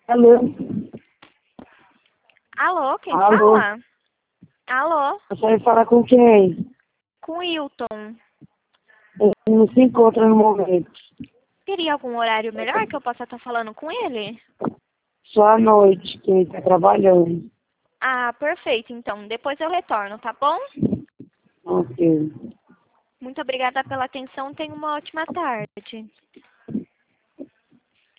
Alô? Alô, quem Alô? fala? Alô, Você vai falar com quem? com Wilton. Ele não se encontra no momento. Teria algum horário melhor que eu possa estar falando com ele? Só à noite, que ele está trabalhando. Ah, perfeito, então. Depois eu retorno, tá bom? Ok. Muito obrigada pela atenção. Tenha uma ótima tarde.